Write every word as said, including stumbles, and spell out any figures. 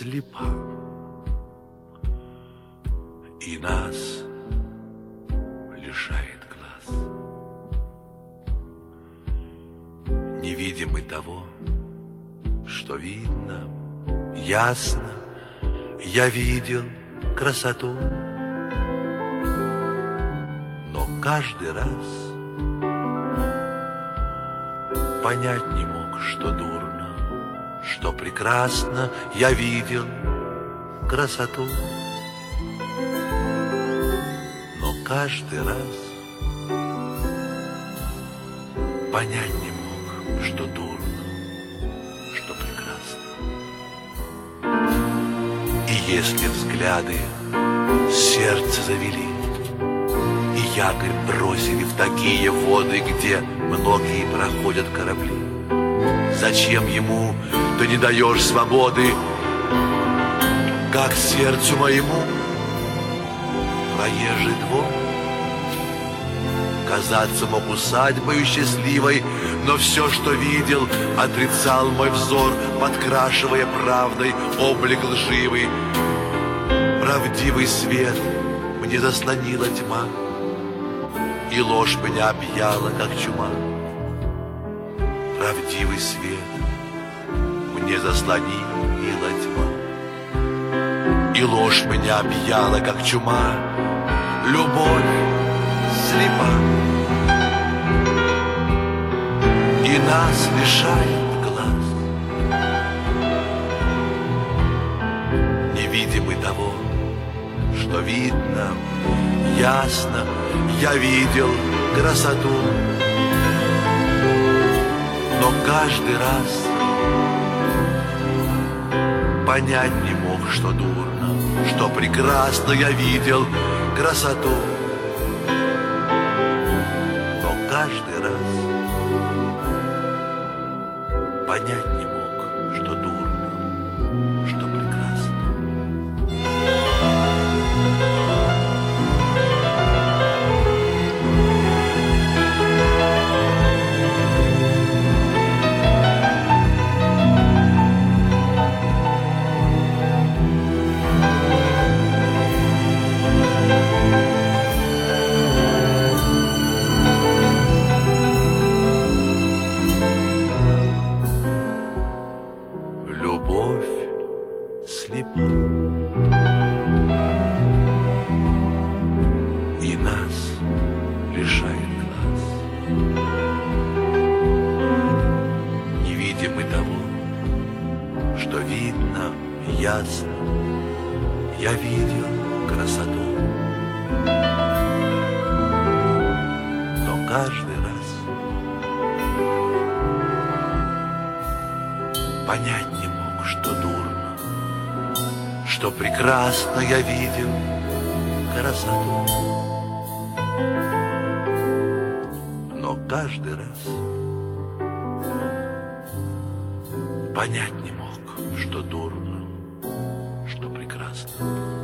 слепа, и нас лишает глаз. Не видим мы того, что видно, ясно. Я видел красоту, но каждый раз понять не мог, что дурно, что прекрасно. Я видел красоту, но каждый раз понять не мог, что дурно, что прекрасно. И если взгляды сердце завели, и якорь бросили в такие воды, где многие проходят корабли, зачем ему ты не даешь свободы, как сердцу моему проезжий двор? Казаться мог усадьбой счастливой, но все, что видел, отрицал мой взор, подкрашивая правдой облик лживый. Правдивый свет мне заслонила тьма, и ложь меня объяла, как чума. Правдивый свет мне заслонила тьма, и ложь меня объяла, как чума. Любовь слепа, и нас лишает глаз. Не видим мы того, что видно, ясно. Я видел красоту, но каждый раз понять не мог, что дурно, что прекрасно. Я видел красоту, но каждый раз понять не мог, что дурно, что прекрасно. И нас лишает глаз. Не видим мы того, что видно, ясно. Я видел красоту, но каждый раз понять не мог, что дурно, что прекрасно. Я видел красоту, но каждый раз понять не мог, что дурно, что прекрасно.